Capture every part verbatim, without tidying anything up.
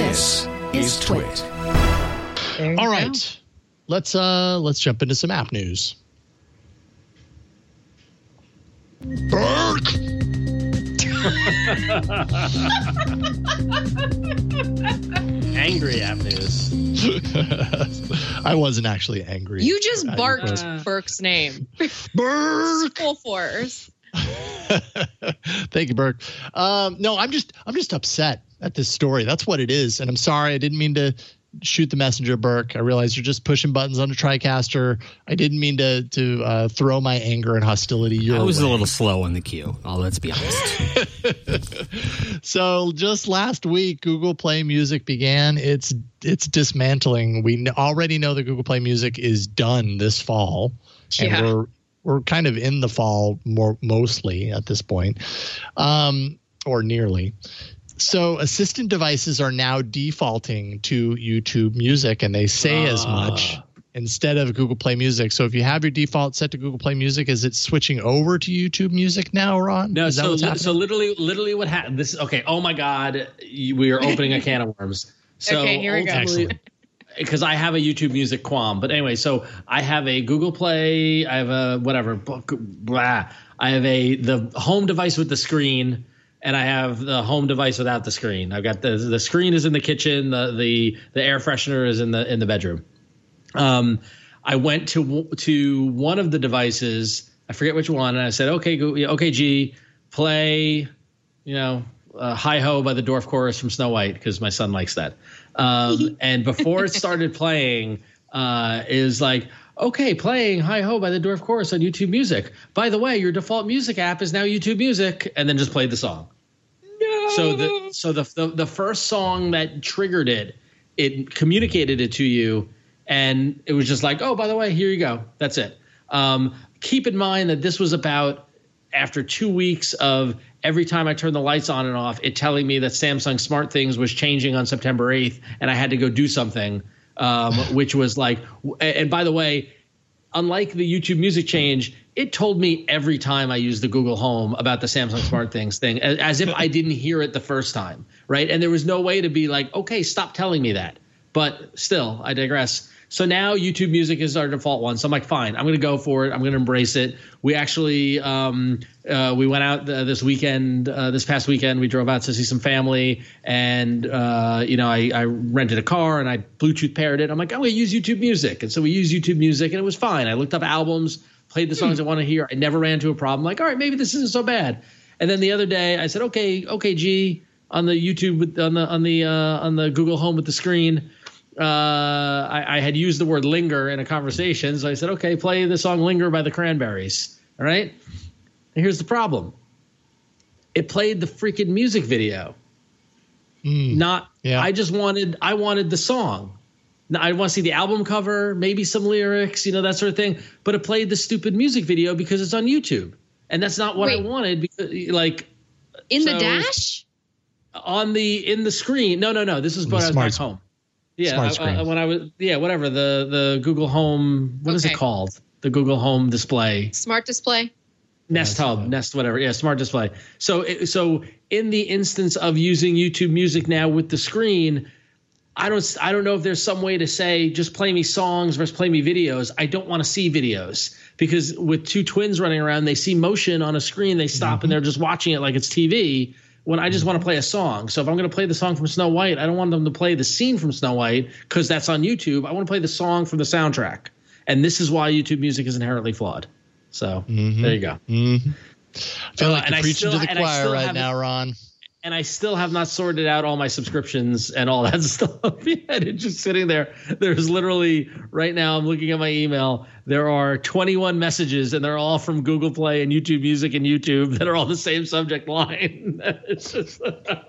This is Twit. All right, go. let's uh let's jump into some app news. Burke. Angry app news. I wasn't actually angry. You just barked uh, Burke's name. Burke. Full force. Thank you, Burke. Um, no, I'm just I'm just upset at this story. That's what it is, and I'm sorry. I didn't mean to shoot the messenger, Burke. I realize you're just pushing buttons on a TriCaster. I didn't mean to to uh, throw my anger and hostility your way. I was a little slow on the cue. Oh, let's be honest. So just last week, Google Play Music began its its dismantling. We already know that Google Play Music is done this fall, yeah. and we're we're kind of in the fall more mostly at this point, um, or nearly. So assistant devices are now defaulting to YouTube Music, and they say uh, as much instead of Google Play Music. So if you have your default set to Google Play Music, is it switching over to YouTube Music now, Ron? No, is that so what's happening? so literally, literally what happened? This is okay. Oh my God, we are opening a can of worms. So okay, here we go. Because I have a YouTube Music qualm, but anyway, so I have a Google Play, I have a whatever, blah. I have a the home device with the screen. And I have the home device without the screen. I've got the the screen is in the kitchen. The the the air freshener is in the in the bedroom. Um, I went to to one of the devices. I forget which one. And I said, okay, go, okay, G, play, you know, uh, Hi Ho by the Dwarf Chorus from Snow White, because my son likes that. Um, and before it started playing, uh, is like, okay, playing Hi Ho by the Dwarf Chorus on YouTube Music. By the way, your default music app is now YouTube Music, and then just played the song. No. So the so the, the the first song that triggered it, it communicated it to you, and it was just like, oh, by the way, here you go. That's it. Um, keep in mind that this was about after two weeks of every time I turned the lights on and off, it telling me that Samsung SmartThings was changing on September eighth, and I had to go do something. Um, which was like, and by the way, unlike the YouTube Music change, it told me every time I used the Google Home about the Samsung SmartThings thing, as, as if I didn't hear it the first time, right? And there was no way to be like, okay, stop telling me that. But still, I digress. So now YouTube Music is our default one. So I'm like, fine, I'm going to go for it. I'm going to embrace it. We actually um, uh, we went out uh, this weekend, uh, this past weekend. We drove out to see some family, and uh, you know, I, I rented a car and I Bluetooth paired it. I'm like, I'm going to use YouTube Music, and so we used YouTube Music, and it was fine. I looked up albums, played the songs hmm. I want to hear. I never ran into a problem. Like, all right, maybe this isn't so bad. And then the other day, I said, okay, okay, G, on the YouTube with on the on the uh, on the Google Home with the screen. Uh, I, I had used the word linger in a conversation. So I said, okay, play the song Linger by the Cranberries. All right. And here's the problem. It played the freaking music video. Mm, Not, yeah. I just wanted, I wanted the song. Now, I want to see the album cover, maybe some lyrics, you know, that sort of thing. But it played the stupid music video because it's on YouTube. And that's not what Wait. I wanted. Because, like, in so the dash? On the, in the screen. No, no, no. This was when I was back home. Yeah, uh, when I was yeah, whatever the the Google Home, what okay. is it called? The Google Home display, Smart Display, Nest Hub, Nest whatever. Yeah, Smart Display. So so in the instance of using YouTube Music now with the screen, I don't I don't know if there's some way to say just play me songs versus play me videos. I don't want to see videos because with two twins running around, they see motion on a screen, they stop mm-hmm. and they're just watching it like it's T V. When I just want to play a song. So if I'm going to play the song from Snow White, I don't want them to play the scene from Snow White because that's on YouTube. I want to play the song from the soundtrack. And this is why YouTube Music is inherently flawed. So mm-hmm. there you go. Mm-hmm. I feel uh, like you're preaching still, to the choir right now, Ron. And I still have not sorted out all my subscriptions and all that stuff yet. It's just sitting there. There's literally right now I'm looking at my email. There are twenty-one messages and they're all from Google Play and YouTube Music and YouTube that are all the same subject line. It's just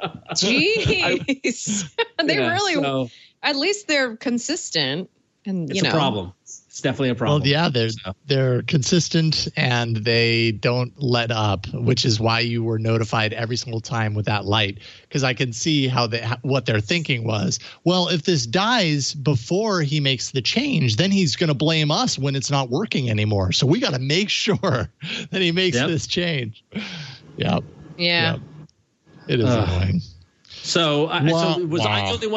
Jeez. I, they yeah, really so, at least they're consistent and it's you know a problem. It's definitely a problem. Well, yeah, they're so. they're consistent and they don't let up, which is why you were notified every single time with that light. Because I can see how they what their thinking was. Well, if this dies before he makes the change, then he's going to blame us when it's not working anymore. So we got to make sure that he makes yep. this change. Yep. Yeah. Yep. It is uh, annoying. So, uh, wah, so was wah. I the only one who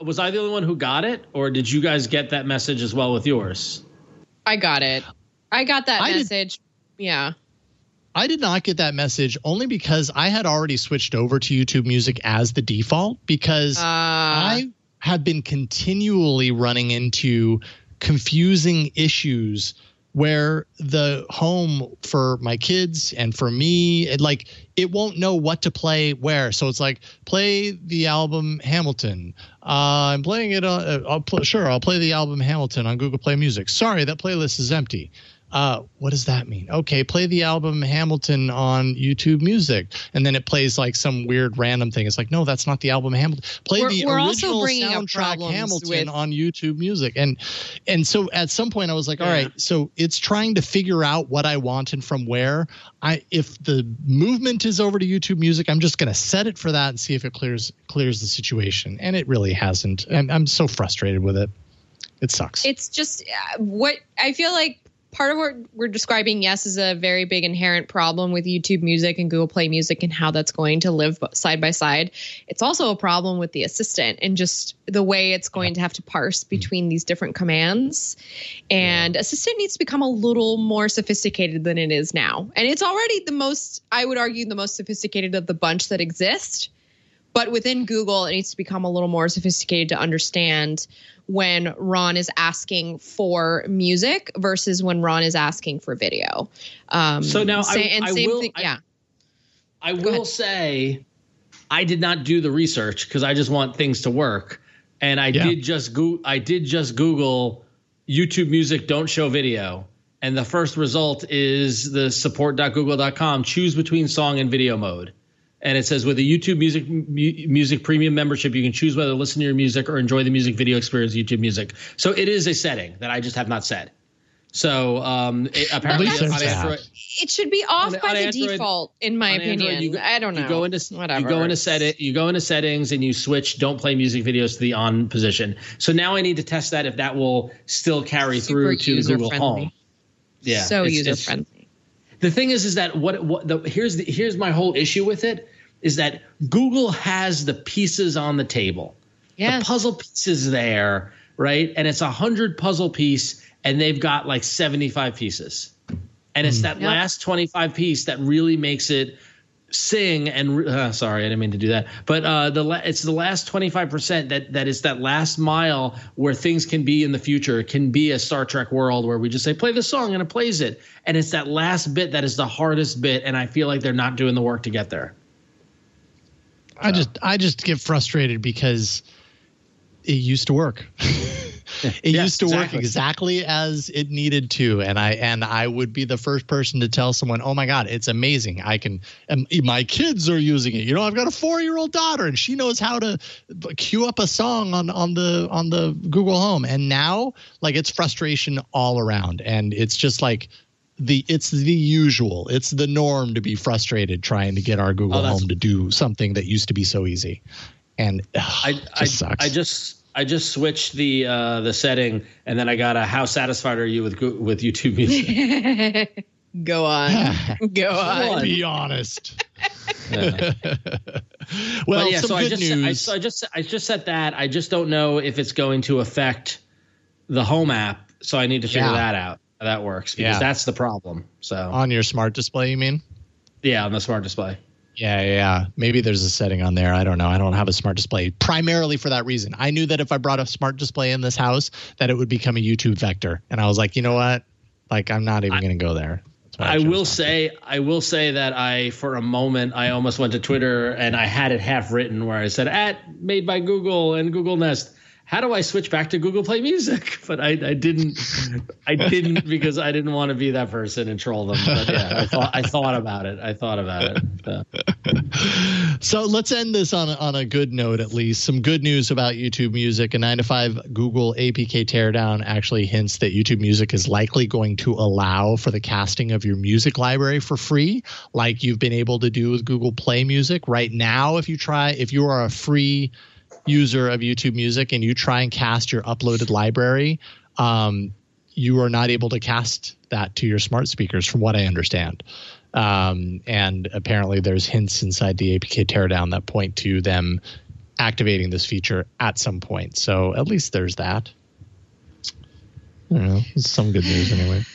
was I the only one who got it, or did you guys get that message as well with yours? I got it. I got that I did- message. Yeah. I did not get that message only because I had already switched over to YouTube Music as the default because Uh, I have been continually running into confusing issues where the home for my kids and for me, it like it won't know what to play where. So it's like, play the album Hamilton. Uh, I'm playing it. Uh, I'll pl- sure, I'll play the album Hamilton on Google Play Music. Sorry, that playlist is empty. Uh, what does that mean? Okay, play the album Hamilton on YouTube Music, and then it plays like some weird random thing. It's like, no, that's not the album Hamilton. Play We're- the we're also original bringing up soundtrack problems Hamilton with- on YouTube Music, and and so at some point I was like, all Yeah. right, so it's trying to figure out what I want and from where. I if the movement is over to YouTube Music, I'm just going to set it for that and see if it clears clears the situation, and it really hasn't. I'm, I'm so frustrated with it. It sucks. It's just uh, what I feel like part of what we're describing, yes, is a very big inherent problem with YouTube Music and Google Play Music and how that's going to live side by side. It's also a problem with the assistant and just the way it's going to have to parse between these different commands. And assistant needs to become a little more sophisticated than it is now. And it's already the most, I would argue, the most sophisticated of the bunch that exist. But within Google, it needs to become a little more sophisticated to understand when Ron is asking for music versus when Ron is asking for video. Um, So now sa- I- and I same will- thing, I- yeah. I Go will ahead. say I did not do the research because I just want things to work. And I Yeah. did just go I did just Google YouTube Music don't show video. And the first result is the support dot google dot com choose between song and video mode. And it says with a YouTube Music mu- Music Premium membership, you can choose whether to listen to your music or enjoy the music video experience of YouTube Music. So it is a setting that I just have not set. So um, it, apparently least on there's that. Android, It should be off On- by on the Android- default, in my on opinion. Android, you go- I don't know. You go into Whatever. you go into set it. You go into settings and you switch. Don't play music videos to the on position. So now I need to test that if that will still carry Super through to Google user-friendly. Home. Yeah, so it's- user it's- friendly. The thing is, is that what what the here's the here's my whole issue with it is that Google has the pieces on the table. Yes. The puzzle piece is there, right? And it's a hundred puzzle piece, and they've got like seventy-five pieces. And it's that Yep. last twenty-five piece that really makes it sing and re- uh, sorry, I didn't mean to do that. But uh, the la- it's the last twenty-five percent that that is that last mile where things can be in the future. It can be a Star Trek world where we just say play the song and it plays it. And it's that last bit that is the hardest bit, and I feel like they're not doing the work to get there. I just I just get frustrated because it used to work. It Yes, used to work exactly. exactly as it needed to, and I and I would be the first person to tell someone, "Oh my God, it's amazing! I can." And my kids are using it. You know, I've got a four-year-old daughter, and she knows how to queue up a song on on the on the Google Home. And now, like, it's frustration all around, and it's just like the it's the usual. It's the norm to be frustrated trying to get our Google Oh, that's- Home to do something that used to be so easy, and ugh, I it I, just sucks. I just I just switched the uh, the setting, and then I got a how satisfied are you with Goo- with YouTube Music? Go on. Go on. What? Be honest. Yeah. Well, But yeah, some so I good just I, news. so I just I just set that. I just don't know if it's going to affect the Home app, so I need to figure Yeah. that out. How that works because Yeah. that's the problem. So On your smart display, you mean? yeah, on the smart display. Yeah, yeah, yeah. Maybe there's a setting on there. I don't know. I don't have a smart display primarily for that reason. I knew that if I brought a smart display in this house, that it would become a YouTube vector. And I was like, you know what? Like, I'm not even going to go there. That's why I chose will not to. say, I will say that I, for a moment, I almost went to Twitter and I had it half written where I said, "At made by Google and Google Nest. How do I switch back to Google Play Music?" But I, I didn't, I didn't because I didn't want to be that person and troll them. But yeah, I thought, I thought about it. I thought about it. So. So let's end this on a, on a good note, at least. Some good news about YouTube Music. A nine to five Google A P K teardown actually hints that YouTube Music is likely going to allow for the casting of your music library for free, like you've been able to do with Google Play Music. Right now, if you try, if you are a free user of YouTube Music and you try and cast your uploaded library, um, you are not able to cast that to your smart speakers, from what I understand. Um, and apparently there's hints inside the A P K teardown that point to them activating this feature at some point. So at least there's that. I don't know. It's some good news anyway.